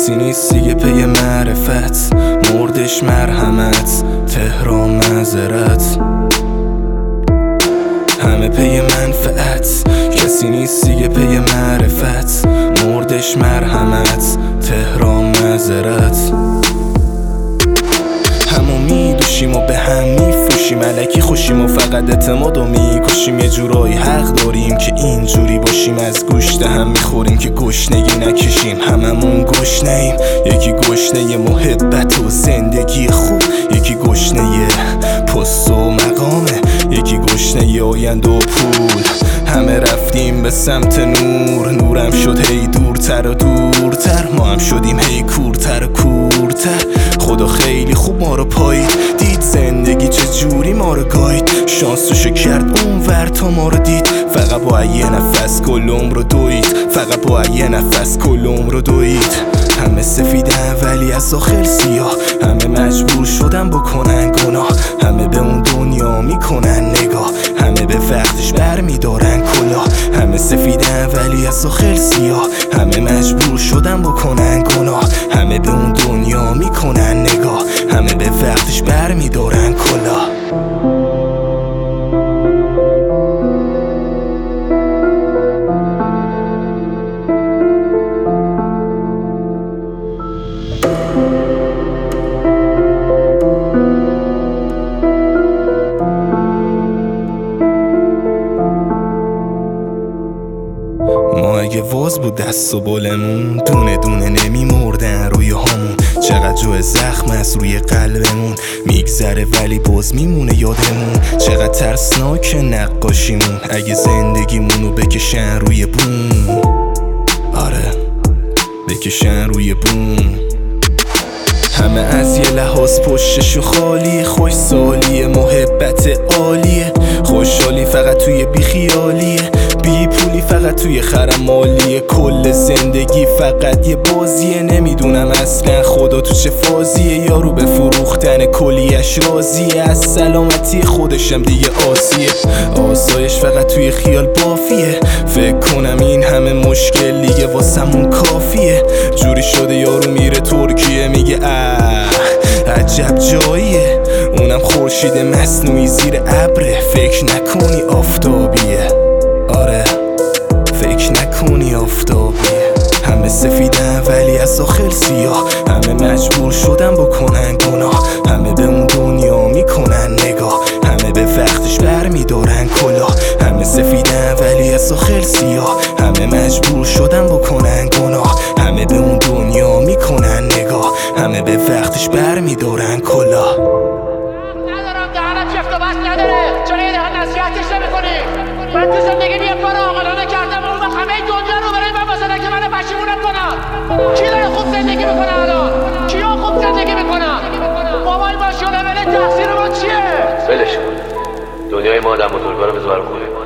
کسی نیست دیگه پی معرفت، مردش مرحمت، تهران معذرت. همه پی منفعت، کسی نیست دیگه پی معرفت، مردش مرحمت، تهران معذرت. همو میدوشیم و به هم میفروشیم، الکی خوشیم و فقط اعتمادو میکشیم. یه جورایی حق داریم که اینجوری باشیم، از گوشت هم میخوریم که گشنگی نکشیم. هممون گشنه‌ایم، یکی گشنه محبت و زندگی خوب، یکی گشنه پست و مقامه، یکی گشنه آینده و پول. همه رفتیم به سمت نور، نورم شد هی دورتر و دورتر، ما هم شدیم هی کورتر و کورتر. خدا خیلی خوب ما رو پایید، دید زندگی چه جوری ما رو گاید، شانسشو کرد اون ور تا ما رو دید. فقط با یه نفس کل عمر رو دوید، فقط با یه نفس کل عمر رو دوید. همه سفیدن ولی از داخل سیاه، همه مجبور شدن بکنن گناه، همه به اون دنیا میکنن نگاه، همه به وقتش برمیدارن کلاه. همه سفیدن ولی از داخل سیاه، همه مجبور شدن بکنن گناه، همه به اون دنیا میکنن نگاه، همه به وقتش برمیدارن کلاه. ما اگه واز بود دست و بالمون، دونه دونه نمی مردن روی همون. چقدر جای زخم از روی قلبمون میگذره ولی باز میمونه یادمون. چقدر ترسناک نقاشیمون، اگه زندگیمونو بکشن روی بوم. آره بکشن روی بوم. همه از یه لحاظ پشتشو خالی، خوش سالیه محبت عالیه، خوشحالی فقط توی بیخیالیه، بی پولی فقط توی خرمالیه. کل زندگی فقط یه بازیه، نمیدونم اصلا خدا تو چه فازیه. یارو به فروختن کلیش راضیه، از سلامتی خودشم دیگه آسیه. آسایش فقط توی خیال بافیه، فکر کنم این همه مشکل دیگه واسمون کافیه. جوری شده یارو میره ترکیه میگه عجب جاییه، اونم خورشید مصنوعی زیر ابره، فکر نکنی آفتابیه. آره فکر نکنی آفتابیه. همه سفیدن ولی از داخل سیاه، همه مجبور شدن بکنن گناه، همه به اون دنیا میکنن نگاه، همه به وقتش برمیدارن کلاه. همه سفیدن ولی از داخل سیاه، همه مجبور شدن بکنن گناه، همه به اون دنیا میکنن نگاه، همه به وقتش برمیدارن کلاه. ندارم دهنم چفت و بست نداره، چرا یه دهن نصیحتش نمی‌کنی؟ من تو زندگی یه کار عاقلانه کردم، اون وقت همه دنیا رو برای من واسه که منو پشیمونم کنم. کی داره خوب زندگی میکنه الان؟ کیا خوب زندگی میکنن؟ موبایل باشه و لول تقصیر ما چیه؟ ولش کن، دنیای ما آدم بزرگا رو بذار خودت.